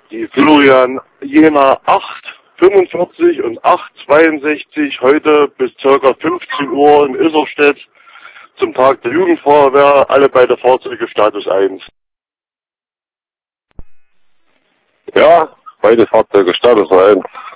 Die Florian Jena 845 und 862 heute bis ca. 15 Uhr in Isserstedt zum Tag der Jugendfeuerwehr, alle beide Fahrzeuge Status 1. Ja, beide Fahrzeuge Status 1.